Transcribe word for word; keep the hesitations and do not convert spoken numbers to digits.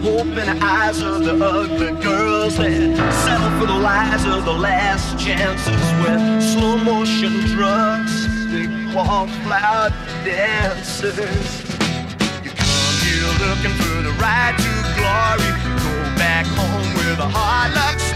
hope in the eyes of the ugly girls that settle for the lies of the last chances with slow motion drugs, big wallflower dancers. You come here looking for the ride to glory, go back home with a hard luck story.